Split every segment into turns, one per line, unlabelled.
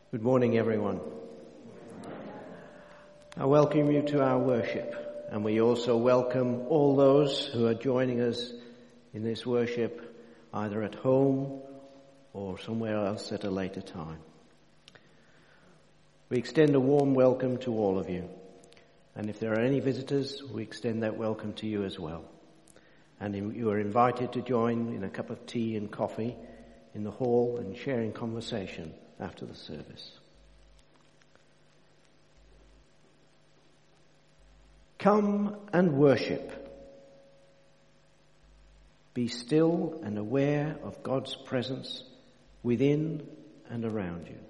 Good morning, everyone. I welcome you to our worship, and we also welcome all those who are joining us in this worship, either at home or somewhere else at a later time. We extend a warm welcome to all of you, and if there are any visitors, we extend that welcome to you as well. And you are invited to join in a cup of tea and coffee in the hall and sharing conversation after the service. Come and worship. Be still and aware of God's presence within and around you.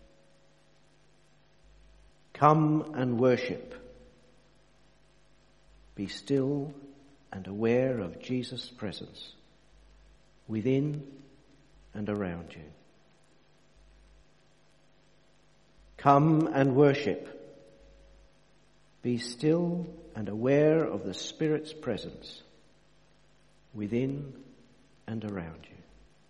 Come and worship. Be still and aware of Jesus' presence within and around you. Come and worship. Be still and aware of the Spirit's presence within and around you.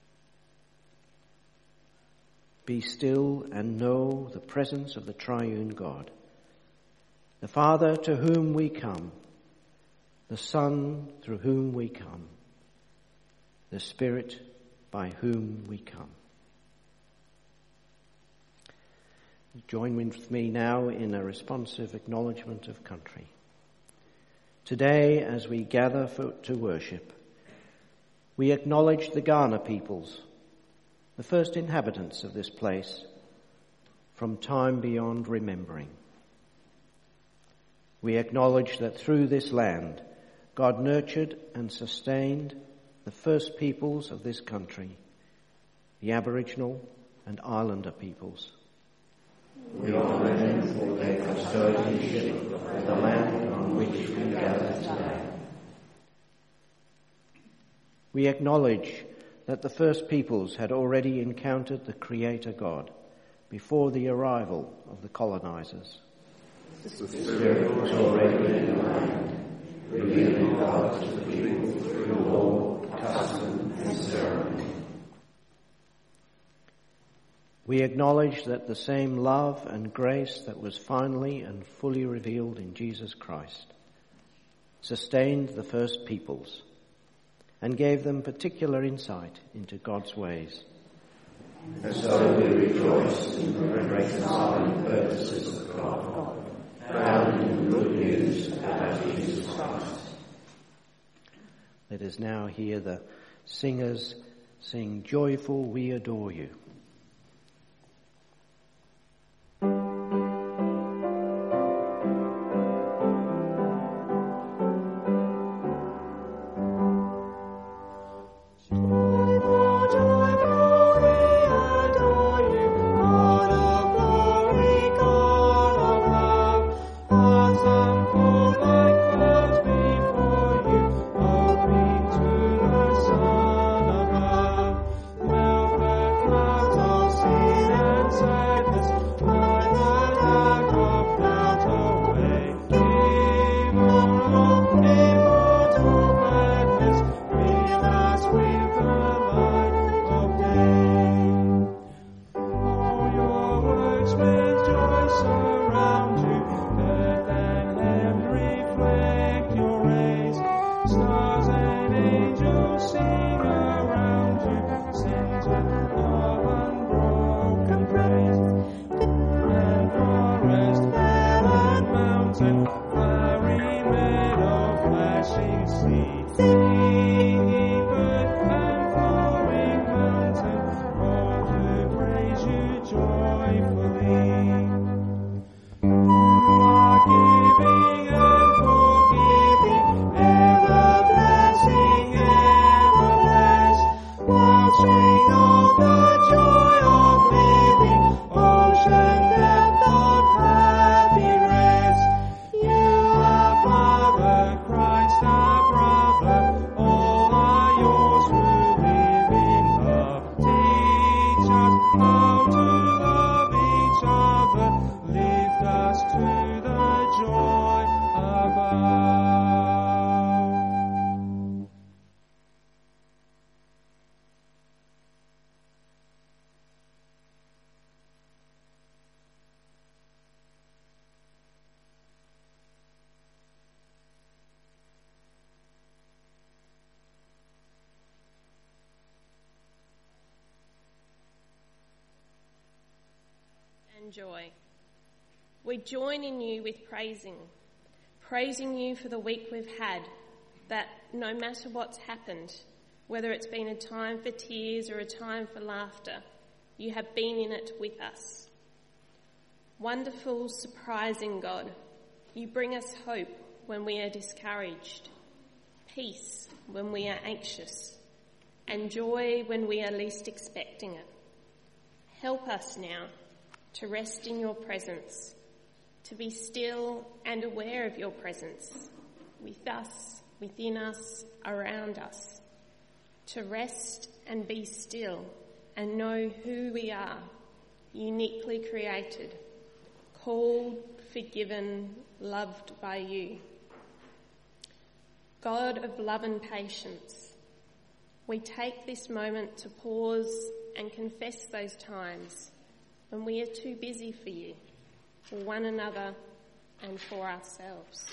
Be still and know the presence of the triune God, the Father to whom we come, the Son through whom we come, the Spirit by whom we come. Join with me now in a responsive acknowledgement of country. Today, as we gather to worship, we acknowledge the Kaurna peoples, the first inhabitants of this place, from time beyond remembering. We acknowledge that through this land, God nurtured and sustained the first peoples of this country, the Aboriginal and Islander peoples. We honour them for their custodianship of the land on which we gather today. We acknowledge that the first peoples had already encountered the Creator God before the arrival of the colonizers. The Spirit was already in the land, revealing God to the people through law, custom and ceremony. We acknowledge that the same love and grace that was finally and fully revealed in Jesus Christ sustained the first peoples and gave them particular insight into God's ways. And so we rejoice in the reconciling purposes of God, found in the good news about Jesus Christ. Let us now hear the singers sing "Joyful We Adore You."
Now the clouds and joy. We join in you with praising you for the week we've had, that no matter what's happened, whether it's been a time for tears or a time for laughter, you have been in it with us. Wonderful, surprising God, you bring us hope when we are discouraged, peace when we are anxious, and joy when we are least expecting it. Help us now to rest in your presence, to be still and aware of your presence with us, within us, around us, to rest and be still and know who we are, uniquely created, called, forgiven, loved by you. God of love and patience, we take this moment to pause and confess those times when we are too busy for you, for one another and for ourselves.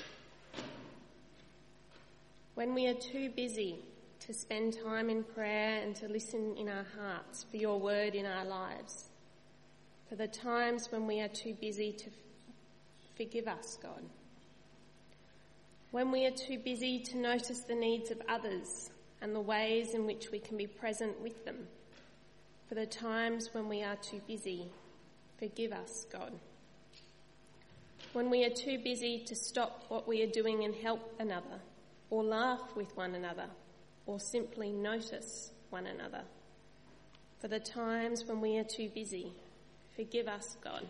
When we are too busy to spend time in prayer and to listen in our hearts for your word in our lives. For the times when we are too busy to forgive us, God. When we are too busy to notice the needs of others and the ways in which we can be present with them. For the times when we are too busy, forgive us, God. When we are too busy to stop what we are doing and help another, or laugh with one another, or simply notice one another. For the times when we are too busy, forgive us, God.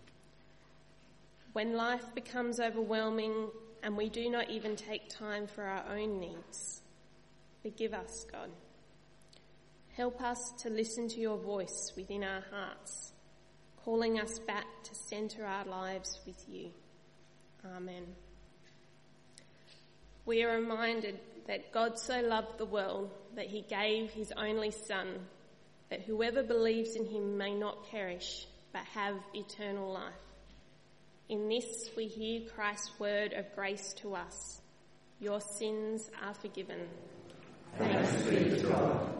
When life becomes overwhelming and we do not even take time for our own needs, forgive us, God. Help us to listen to your voice within our hearts, calling us back to centre our lives with you. Amen. We are reminded that God so loved the world that he gave his only Son, that whoever believes in him may not perish but have eternal life. In this we hear Christ's word of grace to us. Your sins are forgiven.
Thanks be to God.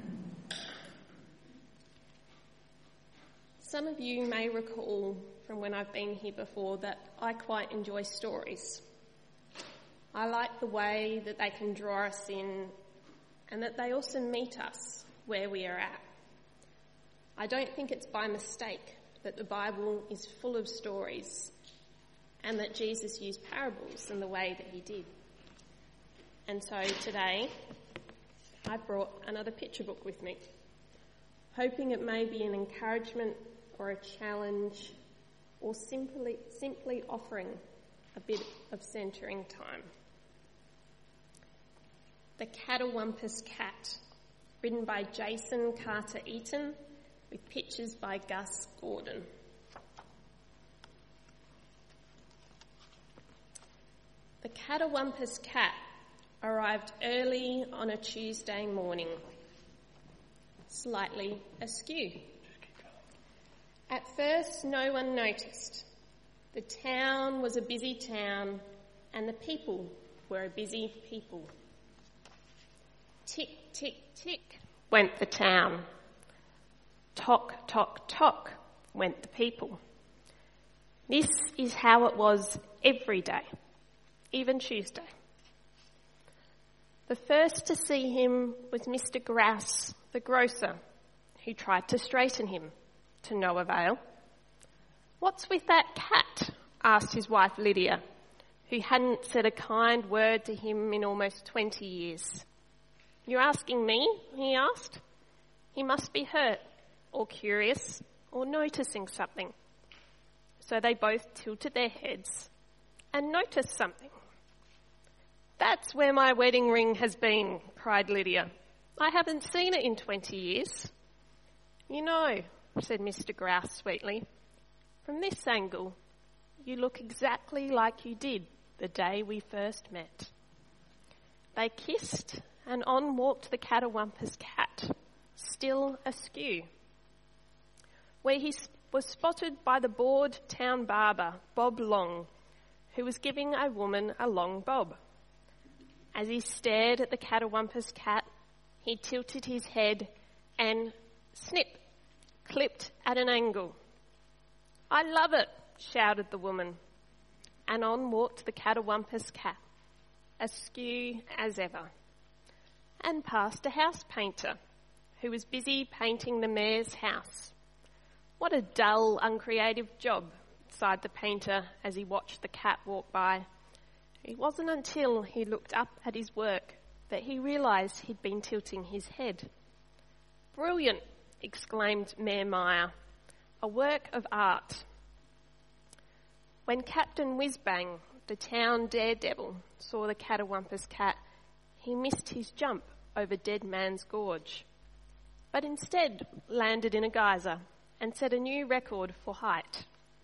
Some of you may recall from when I've been here before that I quite enjoy stories. I like the way that they can draw us in and that they also meet us where we are at. I don't think it's by mistake that the Bible is full of stories and that Jesus used parables in the way that he did. And so today I brought another picture book with me, hoping it may be an encouragement or a challenge or simply offering a bit of centering time. The Catawampus Cat, written by Jason Carter Eaton, with pictures by Gus Gordon. The Catawampus Cat arrived early on a Tuesday morning, slightly askew. At first, no one noticed. The town was a busy town, and the people were a busy people. Tick, tick, tick went the town. Tock, tock, tock went the people. This is how it was every day, even Tuesday. The first to see him was Mr. Grouse, the grocer, who tried to straighten him, to no avail. "What's with that cat?" asked his wife Lydia, who hadn't said a kind word to him in almost 20 years. "You're asking me?" he asked. He must be hurt, or curious, or noticing something. So they both tilted their heads and noticed something. "That's where my wedding ring has been," cried Lydia. "I haven't seen it in 20 years. "You know," said Mr. Grouse sweetly, "from this angle, you look exactly like you did the day we first met." They kissed, and on walked the Catawampus Cat, still askew, where he was spotted by the bored town barber, Bob Long, who was giving a woman a long bob. As he stared at the Catawampus Cat, he tilted his head and, snip, clipped at an angle. "I love it," shouted the woman. And on walked the catawampus cat, askew as ever, and past a house painter who was busy painting the mayor's house. "What a dull, uncreative job," sighed the painter as he watched the cat walk by. It wasn't until he looked up at his work that he realised he'd been tilting his head. "Brilliant," exclaimed Mayor Meyer. "A work of art." When Captain Whizbang, the town daredevil, saw the catawampus cat, he missed his jump over Dead Man's Gorge, but instead landed in a geyser and set a new record for height.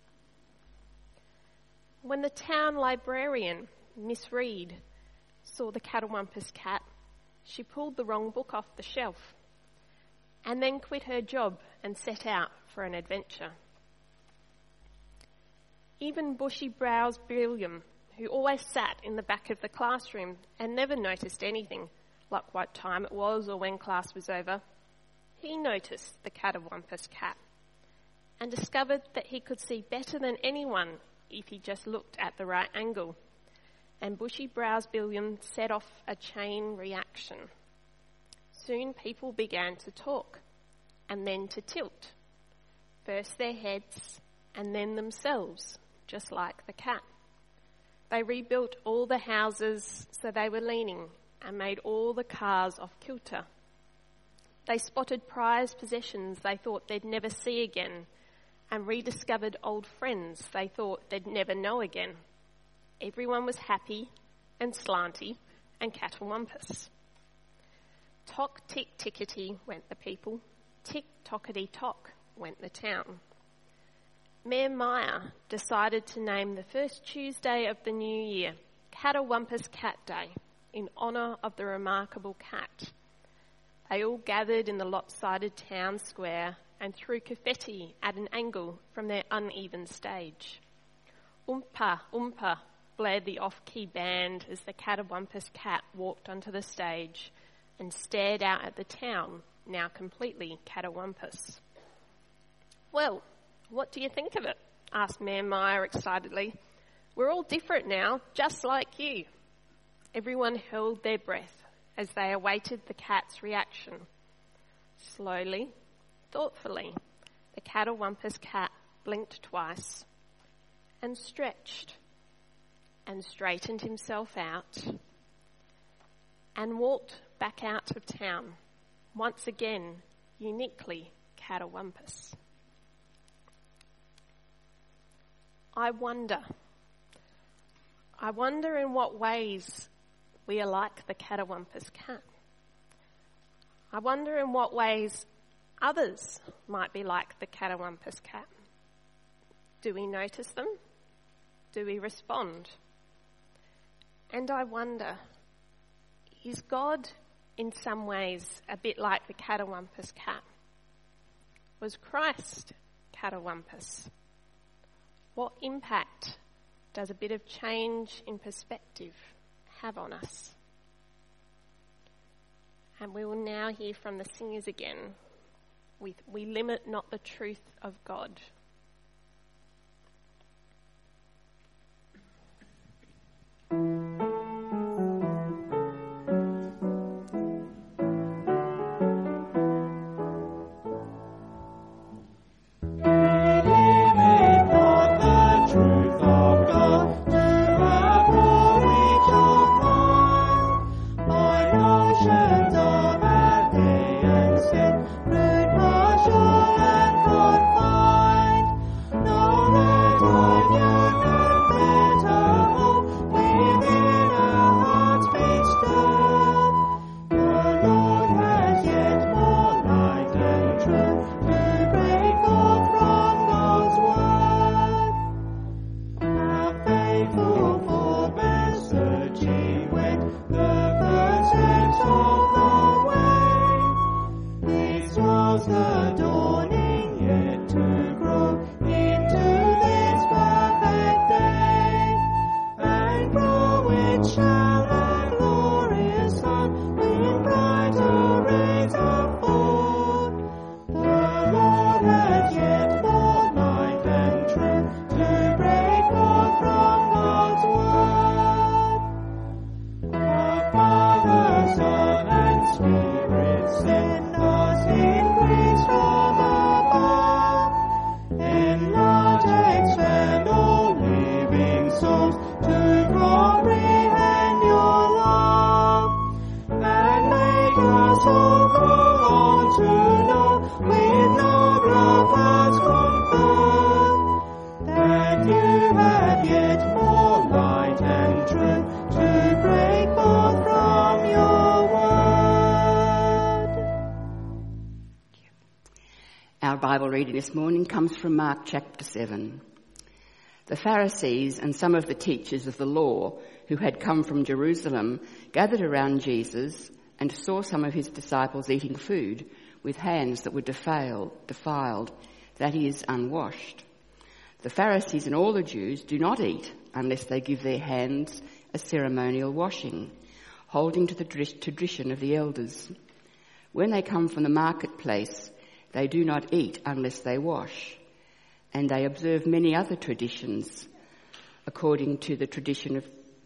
When the town librarian, Miss Reed, saw the catawampus cat, she pulled the wrong book off the shelf and then quit her job and set out for an adventure. Even Bushy Brows Billiam, who always sat in the back of the classroom and never noticed anything, like what time it was or when class was over, he noticed the catawampus cat and discovered that he could see better than anyone if he just looked at the right angle. And Bushy Brows Billiam set off a chain reaction. Soon people began to talk and then to tilt. First their heads and then themselves, just like the cat. They rebuilt all the houses so they were leaning and made all the cars off kilter. They spotted prized possessions they thought they'd never see again and rediscovered old friends they thought they'd never know again. Everyone was happy and slanty and catawampus. Tock tick tickety went the people, tick tockety tock went the town. Mayor Meyer decided to name the first Tuesday of the new year Catawampus Cat Day in honour of the remarkable cat. They all gathered in the lopsided town square and threw confetti at an angle from their uneven stage. Oompa, oompa, blared the off-key band as the catawampus cat walked onto the stage and stared out at the town, now completely catawampus. "Well, what do you think of it?" asked Mayor Meyer excitedly. "We're all different now, just like you." Everyone held their breath as they awaited the cat's reaction. Slowly, thoughtfully, the catawampus cat blinked twice and stretched and straightened himself out and walked back out of town, once again uniquely catawampus. I wonder in what ways we are like the catawampus cat. I wonder in what ways others might be like the catawampus cat. Do we notice them? Do we respond? And I wonder, is God in some ways a bit like the catawampus cat? Was Christ catawampus? What impact does a bit of change in perspective have on us? And we will now hear from the singers again with "We Limit Not the Truth of God."
Truth. Our Bible reading this morning comes from Mark chapter 7. The Pharisees and some of the teachers of the law who had come from Jerusalem gathered around Jesus and saw some of his disciples eating food with hands that were defiled, that is, unwashed. The Pharisees and all the Jews do not eat unless they give their hands a ceremonial washing, holding to the tradition of the elders. When they come from the marketplace, they do not eat unless they wash, and they observe many other traditions according to the tradition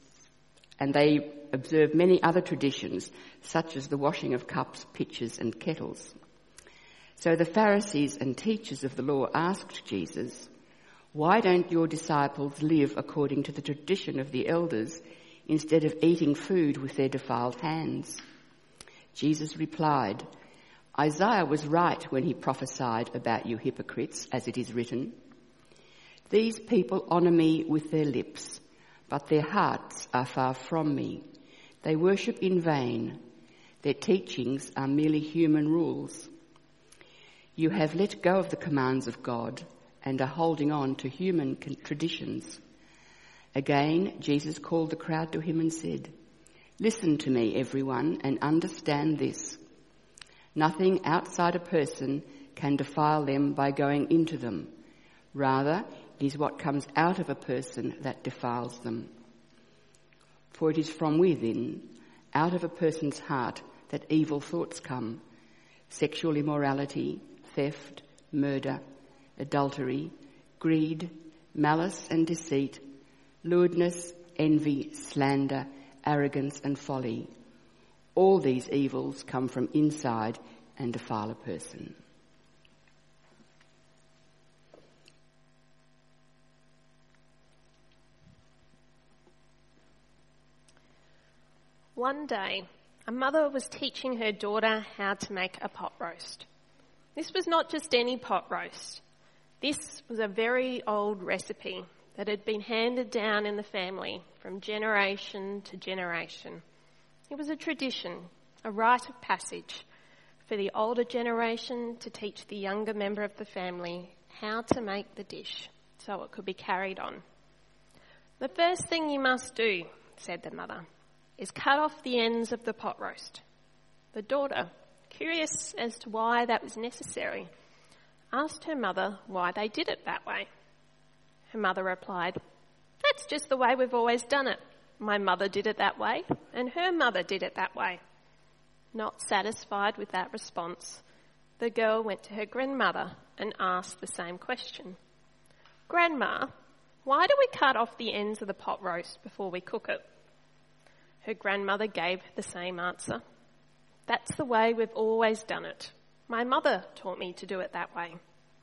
such as the washing of cups, pitchers and kettles. So the Pharisees and teachers of the law asked Jesus, "Why don't your disciples live according to the tradition of the elders instead of eating food with their defiled hands?" Jesus replied, "Isaiah was right when he prophesied about you hypocrites, as it is written, 'These people honour me with their lips, but their hearts are far from me. They worship in vain. Their teachings are merely human rules. You have let go of the commands of God and are holding on to human traditions." Again, Jesus called the crowd to him and said, "Listen to me, everyone, and understand this. Nothing outside a person can defile them by going into them. Rather, it is what comes out of a person that defiles them. For it is from within, out of a person's heart, that evil thoughts come: sexual immorality, theft, murder, adultery, greed, malice and deceit, lewdness, envy, slander, arrogance and folly. All these evils come from inside and defile a person."
One day, a mother was teaching her daughter how to make a pot roast. This was not just any pot roast. This was a very old recipe that had been handed down in the family from generation to generation. It was a tradition, a rite of passage for the older generation to teach the younger member of the family how to make the dish so it could be carried on. "The first thing you must do," said the mother, "is cut off the ends of the pot roast." The daughter, curious as to why that was necessary, asked her mother why they did it that way. Her mother replied, "That's just the way we've always done it. My mother did it that way, and her mother did it that way." Not satisfied with that response, the girl went to her grandmother and asked the same question. "Grandma, why do we cut off the ends of the pot roast before we cook it?" Her grandmother gave the same answer. "That's the way we've always done it. My mother taught me to do it that way."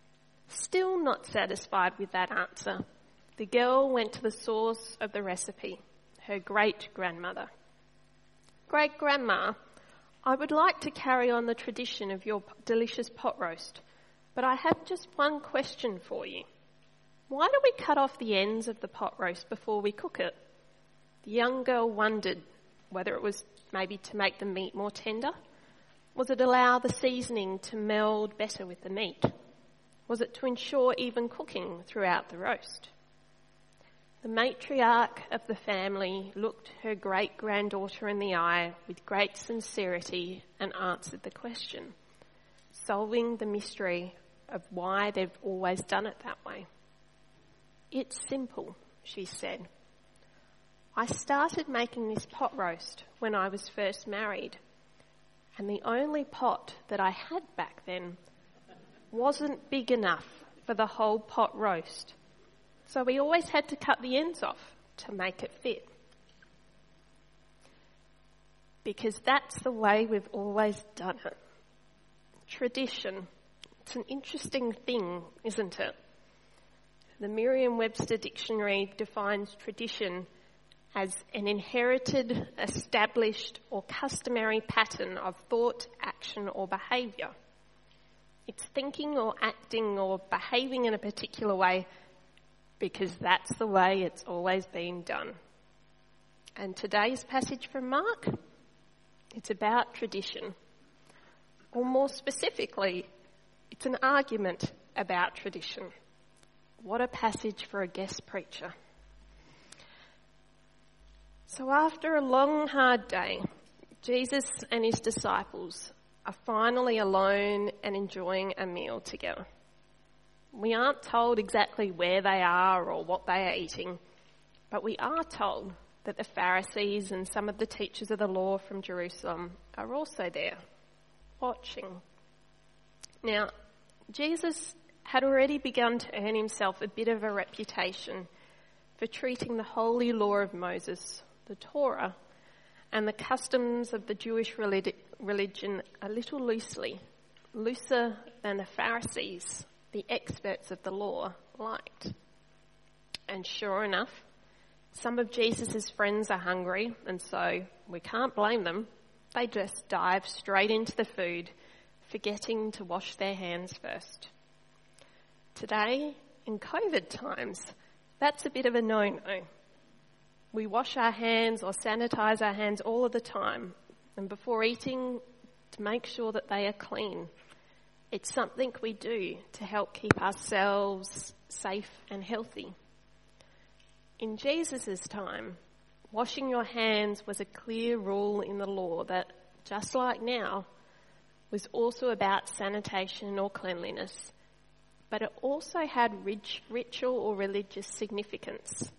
Still not satisfied with that answer, the girl went to the source of the recipe, her great-grandmother. "Great-grandma, I would like to carry on the tradition of your delicious pot roast, but I have just one question for you. Why do we cut off the ends of the pot roast before we cook it?" The young girl wondered whether it was maybe to make the meat more tender. Was it allow the seasoning to meld better with the meat? Was it to ensure even cooking throughout the roast? The matriarch of the family looked her great-granddaughter in the eye with great sincerity and answered the question, solving the mystery of why they've always done it that way. "It's simple," she said. "I started making this pot roast when I was first married, and the only pot that I had back then wasn't big enough for the whole pot roast, so we always had to cut the ends off to make it fit. Because that's the way we've always done it." Tradition. It's an interesting thing, isn't it? The Merriam-Webster Dictionary defines tradition as an inherited, established or customary pattern of thought, action or behaviour. It's thinking or acting or behaving in a particular way because that's the way it's always been done. And today's passage from Mark, it's about tradition. Or more specifically, It's an argument about tradition. What a passage for a guest preacher. So after a long, hard day, Jesus and his disciples are finally alone and enjoying a meal together. We aren't told exactly where they are or what they are eating, but we are told that the Pharisees and some of the teachers of the law from Jerusalem are also there, watching. Now, Jesus had already begun to earn himself a bit of a reputation for treating the holy law of Moses, the Torah, and the customs of the Jewish religion a little loosely, looser than the Pharisees, the experts of the law, liked. And sure enough, some of Jesus' friends are hungry, and so we can't blame them. They just dive straight into the food, forgetting to wash their hands first. Today, in COVID times, that's a bit of a no-no. We wash our hands or sanitize our hands all of the time, and before eating, to make sure that they are clean. It's something we do to help keep ourselves safe and healthy. In Jesus' time, washing your hands was a clear rule in the law that, just like now, was also about sanitation or cleanliness, but it also had ritual or religious significance.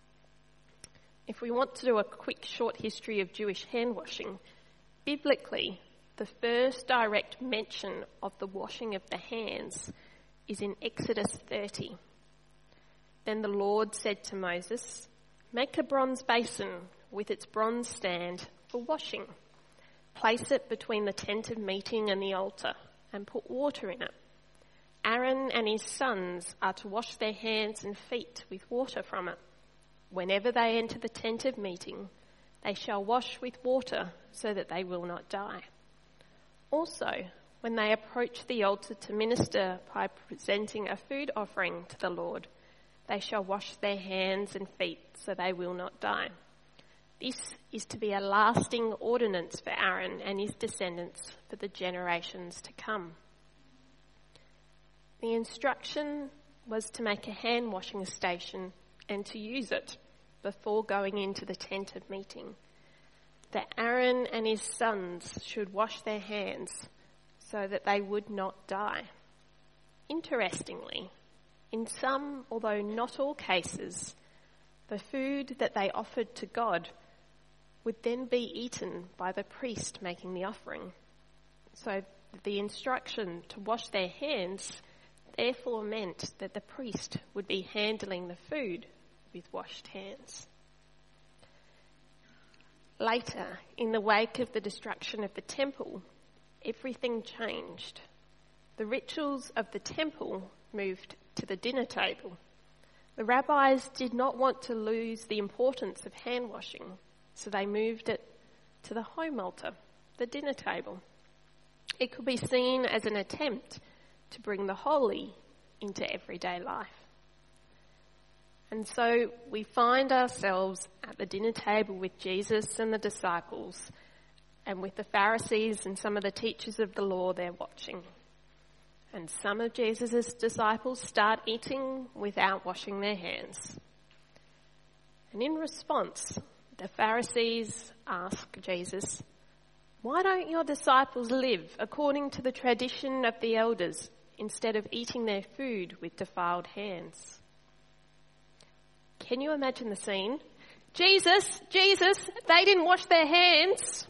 If we want to do a quick short history of Jewish hand washing, biblically, the first direct mention of the washing of the hands is in Exodus 30. Then the Lord said to Moses, "Make a bronze basin with its bronze stand for washing. Place it between the tent of meeting and the altar and put water in it. Aaron and his sons are to wash their hands and feet with water from it. Whenever they enter the tent of meeting, they shall wash with water so that they will not die. Also, when they approach the altar to minister by presenting a food offering to the Lord, they shall wash their hands and feet so they will not die. This is to be a lasting ordinance for Aaron and his descendants for the generations to come." The instruction was to make a hand washing station and to use it before going into the tent of meeting. That Aaron and his sons should wash their hands so that they would not die. Interestingly, in some, although not all cases, the food that they offered to God would then be eaten by the priest making the offering. So the instruction to wash their hands therefore meant that the priest would be handling the food with washed hands. Later, in the wake of the destruction of the temple, everything changed. The rituals of the temple moved to the dinner table. The rabbis did not want to lose the importance of hand washing, so they moved it to the home altar, the dinner table. It could be seen as an attempt to bring the holy into everyday life. And so we find ourselves at the dinner table with Jesus and the disciples, and with the Pharisees and some of the teachers of the law there watching. And some of Jesus' disciples start eating without washing their hands. And in response, the Pharisees ask Jesus, "Why don't your disciples live according to the tradition of the elders instead of eating their food with defiled hands?" Can you imagine the scene? Jesus, they didn't wash their hands.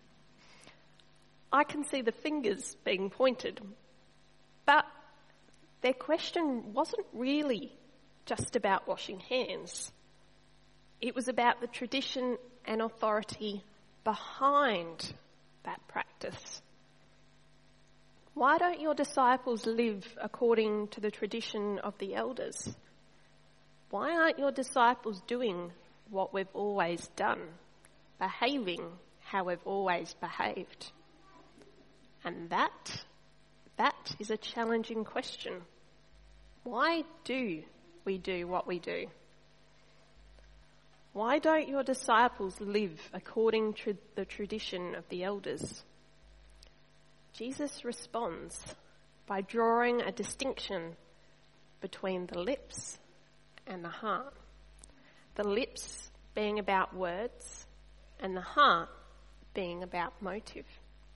I can see the fingers being pointed. But their question wasn't really just about washing hands. It was about the tradition and authority behind that practice. Why don't your disciples live according to the tradition of the elders? Why aren't your disciples doing what we've always done, behaving how we've always behaved? And that is a challenging question. Why do we do what we do? Why don't your disciples live according to the tradition of the elders? Jesus responds by drawing a distinction between the lips and the heart. The lips being about words and the heart being about motive.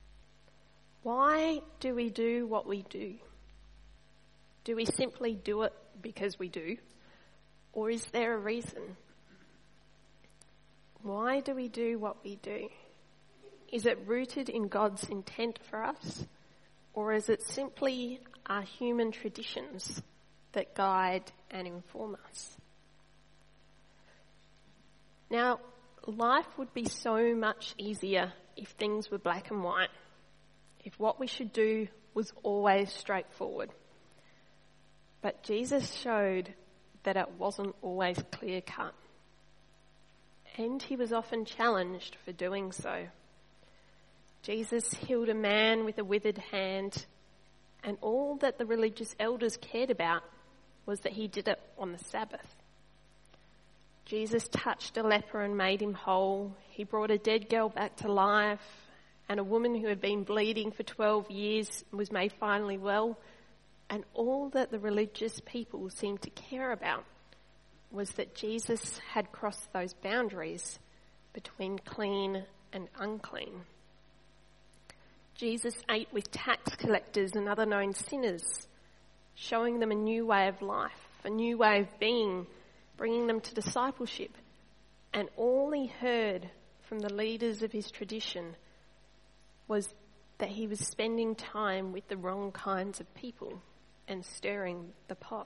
Why do we do what we do? Do we simply do it because we do? Or is there a reason? Why do we do what we do? Is it rooted in God's intent for us? Or is it simply our human traditions that guide and inform us? Now, life would be so much easier if things were black and white, if what we should do was always straightforward. But Jesus showed that it wasn't always clear-cut, and he was often challenged for doing so. Jesus healed a man with a withered hand, and all that the religious elders cared about was that he did it on the Sabbath. Jesus touched a leper and made him whole. He brought a dead girl back to life, and a woman who had been bleeding for 12 years was made finally well. And all that the religious people seemed to care about was that Jesus had crossed those boundaries between clean and unclean. Jesus ate with tax collectors and other known sinners, showing them a new way of life, a new way of being, bringing them to discipleship. And all he heard from the leaders of his tradition was that he was spending time with the wrong kinds of people and stirring the pot.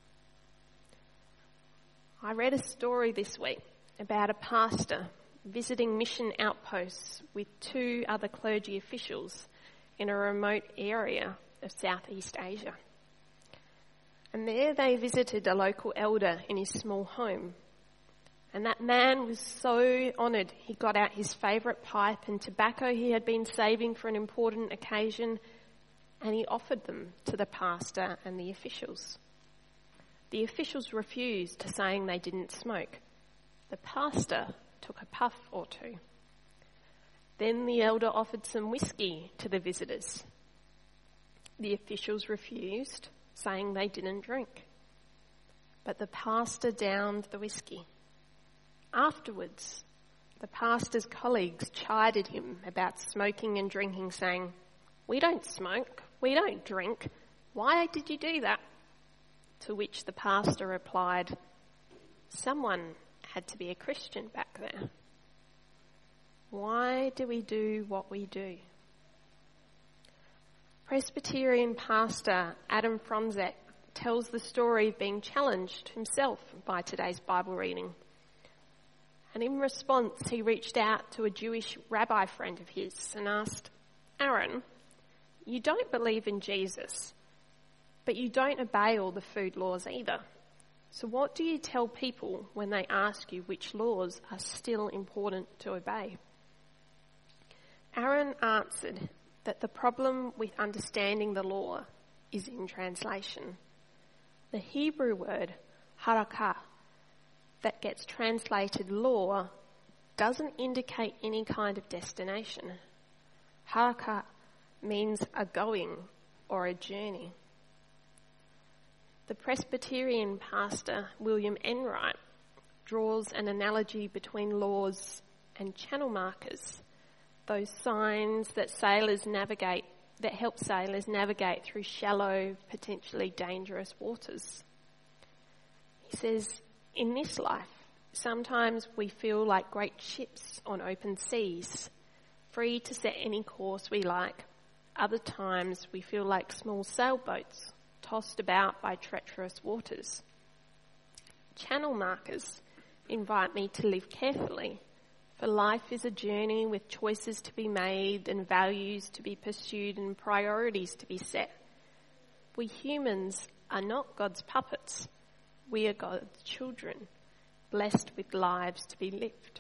I read a story this week about a pastor visiting mission outposts with 2 other clergy officials in a remote area of Southeast Asia. And there they visited a local elder in his small home. And that man was so honoured. He got out his favourite pipe and tobacco he had been saving for an important occasion, and he offered them to the pastor and the officials. The officials refused, saying they didn't smoke. The pastor took a puff or 2. Then the elder offered some whiskey to the visitors. The officials refused, saying they didn't drink. But the pastor downed the whiskey. Afterwards, the pastor's colleagues chided him about smoking and drinking, saying, "We don't smoke, we don't drink. Why did you do that?" To which the pastor replied, "Someone had to be a Christian back there." Why do we do what we do? Presbyterian pastor Adam Fronzek tells the story of being challenged himself by today's Bible reading. And in response, he reached out to a Jewish rabbi friend of his and asked, "Aaron, you don't believe in Jesus, but you don't obey all the food laws either. So what do you tell people when they ask you which laws are still important to obey?" Aaron answered that the problem with understanding the law is in translation. The Hebrew word harakah that gets translated law doesn't indicate any kind of destination. Harakah means a going or a journey. The Presbyterian pastor William Enright draws an analogy between laws and channel markers, those signs that help sailors navigate through shallow, potentially dangerous waters. He says, in this life, sometimes we feel like great ships on open seas, free to set any course we like. Other times we feel like small sailboats, tossed about by treacherous waters. Channel markers invite me to live carefully, for life is a journey with choices to be made and values to be pursued and priorities to be set. We humans are not God's puppets. We are God's children, blessed with lives to be lived.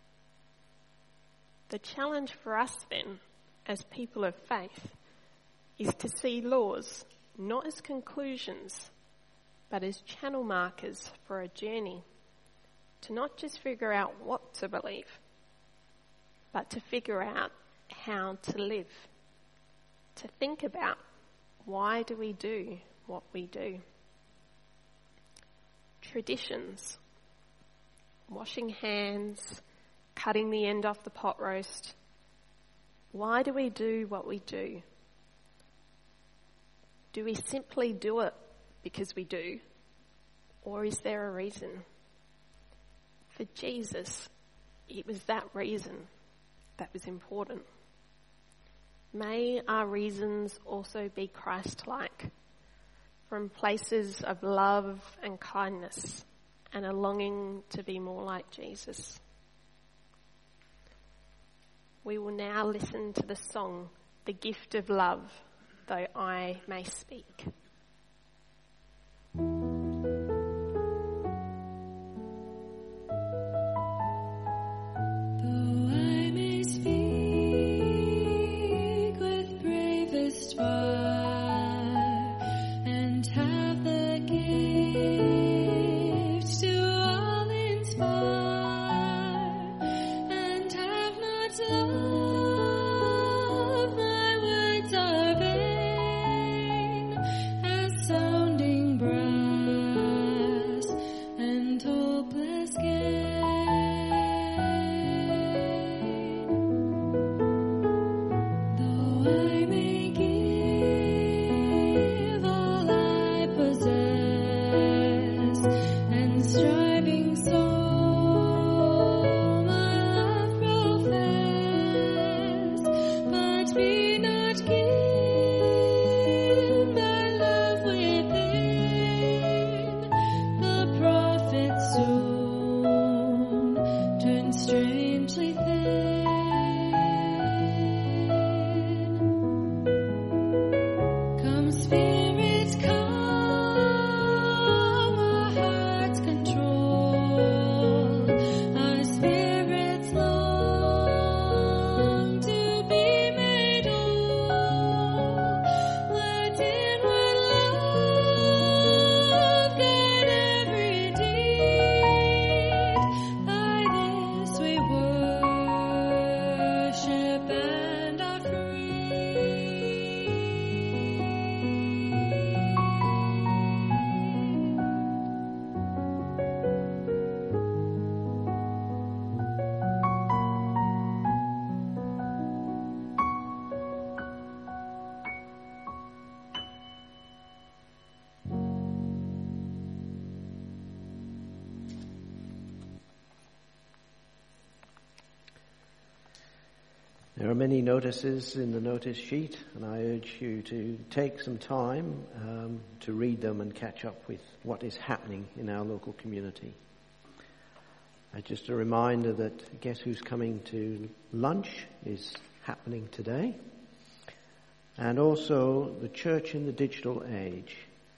The challenge for us then, as people of faith, is to see laws not as conclusions, but as channel markers for a journey, to not just figure out what to believe, but to figure out how to live, to think about Why do we do what we do? Traditions. Washing hands, cutting the end off the pot roast. Why do we do what we do? Do we simply do it because we do? Or is there a reason? For Jesus, it was that reason that was important. May our reasons also be Christ-like, from places of love and kindness and a longing to be more like Jesus. We will now listen to the song, The Gift of Love, Though I May Speak.
There are many notices in the notice sheet, and I urge you to take some time to read them and catch up with what is happening in our local community. Just a reminder that Guess Who's Coming to Lunch is happening today, and also the Church in the Digital Age.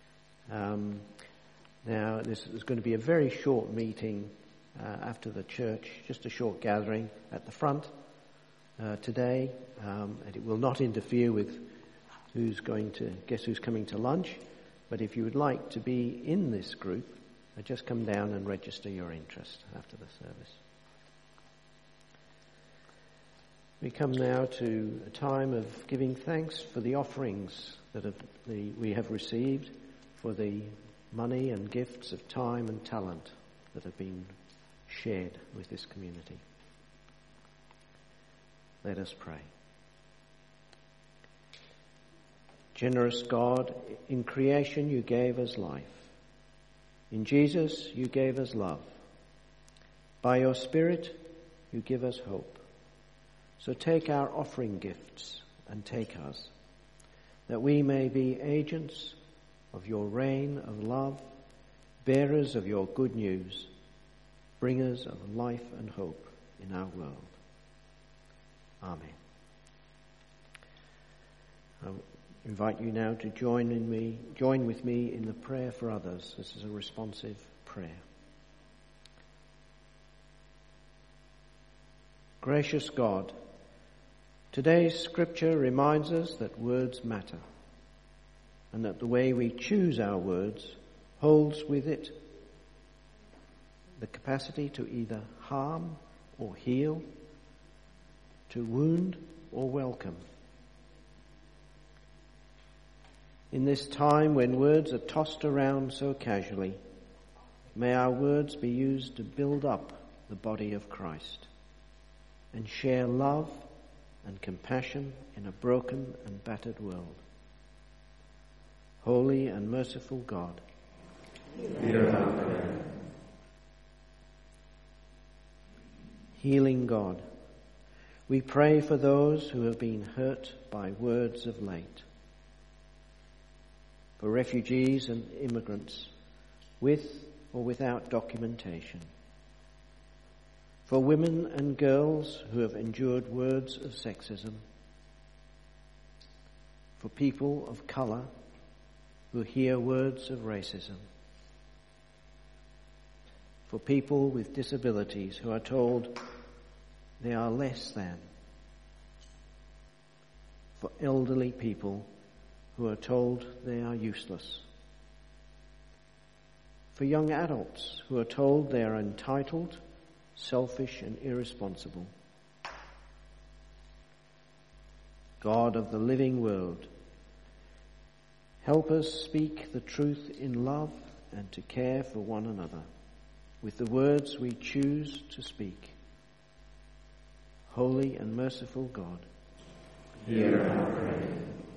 Now, this is going to be a very short meeting after the church, just a short gathering at the front today, and it will not interfere with Guess Who's Coming to Lunch. But if you would like to be in this group, just come down and register your interest after the service. We come now to a time of giving thanks for the offerings that we have received, for the money and gifts of time and talent that have been shared with this community. Let us pray. Generous God, in creation you gave us life. In Jesus you gave us love. By your Spirit you give us hope. So take our offering gifts and take us, that we may be agents of your reign of love, bearers of your good news, bringers of life and hope in our world. Amen. I invite you now to join with me in the prayer for others. This is a responsive prayer. Gracious God, today's scripture reminds us that words matter, and that the way we choose our words holds with it the capacity to either harm or heal, to wound or welcome. In this time when words are tossed around so casually, may our words be used to build up the body of Christ and share love and compassion in a broken and battered world. Holy and merciful God,
hear our prayer.
Healing God, we pray for those who have been hurt by words of late, for refugees and immigrants with or without documentation, for women and girls who have endured words of sexism, for people of colour who hear words of racism, for people with disabilities who are told they are less than, for elderly people who are told they are useless, for young adults who are told they are entitled, selfish and irresponsible. God of the living world, help us speak the truth in love and to care for one another with the words we choose to speak. Holy and merciful God,
hear our prayer.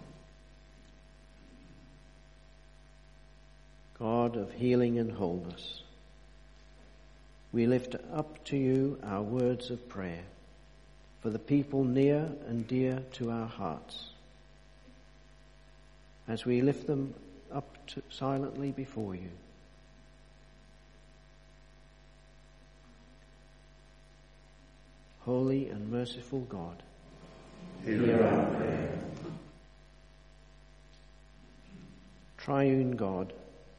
God of healing and wholeness, we lift up to you our words of prayer for the people near and dear to our hearts. As we lift them up silently before you, holy and merciful God,
hear our prayer.
Triune God,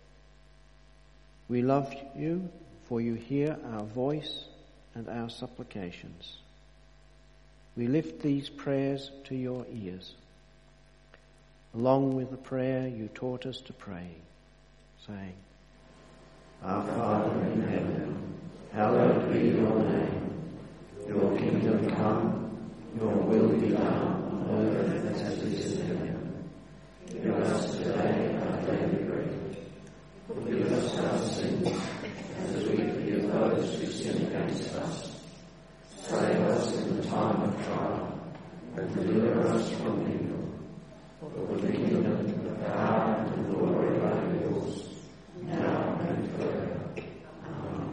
we love you, for you hear our voice and our supplications. We lift these prayers to your ears, along with the prayer you taught us to pray, saying,
Our Father in heaven, hallowed be your name. Your kingdom come, your will be done on earth as it is in heaven. Give us today our daily bread. Forgive us our sins, as we forgive those who sin against us. Save us in the time of trial, and deliver us from evil. For the kingdom, the power, and the glory are yours, now and forever. Amen.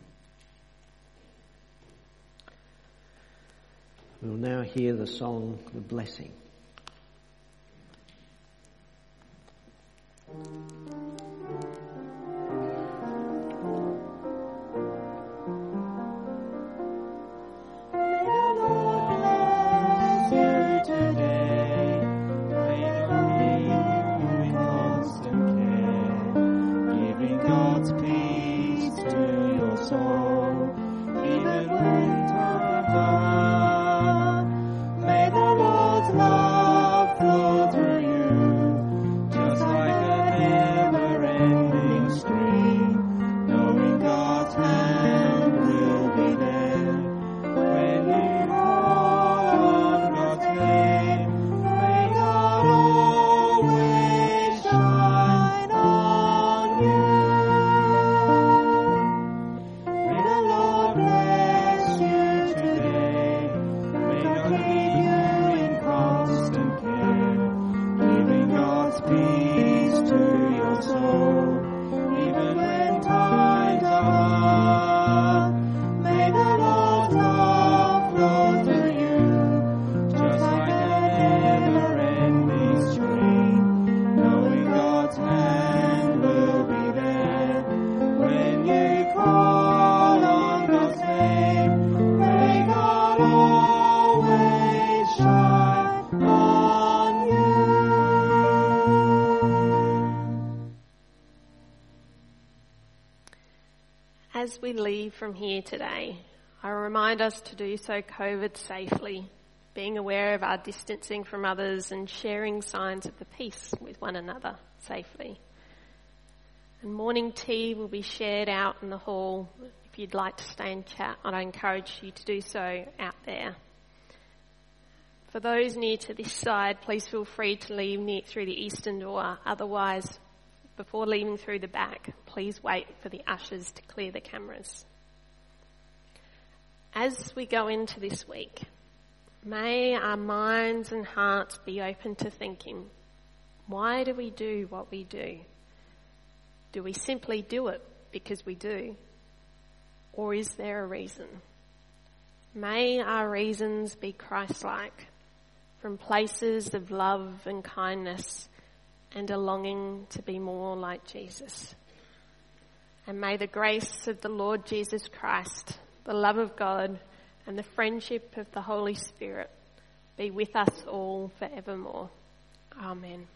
We'll now hear the song, The Blessing.
As we leave from here today, I remind us to do so COVID safely, being aware of our distancing from others and sharing signs of the peace with one another safely. And morning tea will be shared out in the hall. If you'd like to stay and chat, I'd encourage you to do so out there. For those near to this side, please feel free to leave through the eastern door. Otherwise, before leaving through the back, please wait for the ushers to clear the cameras. As we go into this week, may our minds and hearts be open to thinking, why do we do what we do? Do we simply do it because we do? Or is there a reason? May our reasons be Christ-like, from places of love and kindness and a longing to be more like Jesus. And may the grace of the Lord Jesus Christ, the love of God, and the friendship of the Holy Spirit be with us all forevermore. Amen.